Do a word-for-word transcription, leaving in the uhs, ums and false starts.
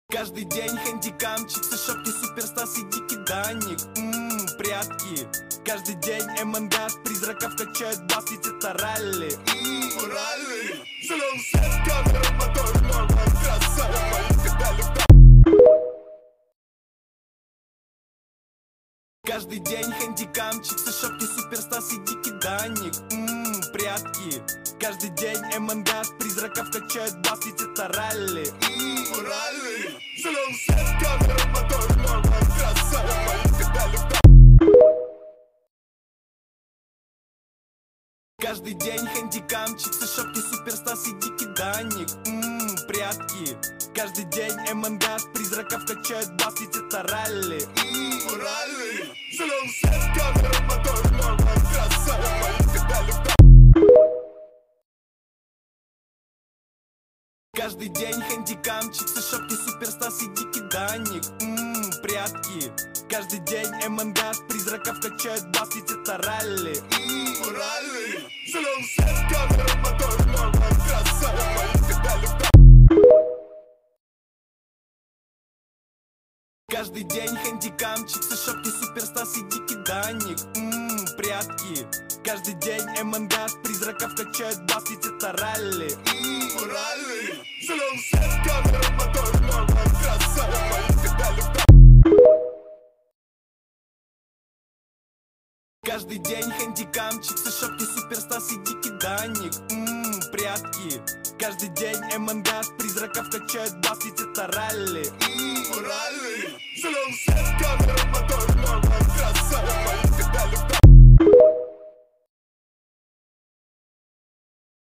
Каждый день хэндикамчик, шапки, суперстас и дикий даник. Ммм, прятки. Каждый день МНГ, призраков качают бас, ведь это ралли. Ммм, ралли. Зеленый свет, камера, мотор, норма, трасса. Мои педали в Каждый день хэндикамчик, шапки, суперстас и дикий даник. Ммм, прятки. Каждый день МНГ, призраков качают бас, ведь это ралли. Ммм, ралли. Зеленый свет, камера, мотор, норма, трасса. Мои педали в Каждый день хэндикамчик, шапки, суперстас и дикий даник. Ммм, прятки. Каждый день МНГ, призраков качают бас, ведь это ралли. Ммм, ралли. Зеленый свет, камера, мотор, норма, трасса. Мои педали в Каждый день хэндикамчик, шапки, суперстас и дикий даник. Ммм, прятки. Каждый день МНГ, призраков качают бас, ведь это ралли. Ммм, ралли. Зеленый свет, камера, мотор, норма, трасса. Мои педали в Каждый день хэндикамчик, шапки, суперстас и дикий даник. Ммм, прятки. Каждый день МНГ, призраков качают бас, ведь это ралли. Ммм, ралли. Зеленый свет, камера, мотор, норма, трасса. Мои педали в Каждый день хэндикамчик, шапки, суперстас и дикий даник. Ммм, прятки. Каждый день МНГ, призраков качают бас, ведь это ралли. Ммм, ралли. Зеленый свет, камера, мотор, норма, трасса.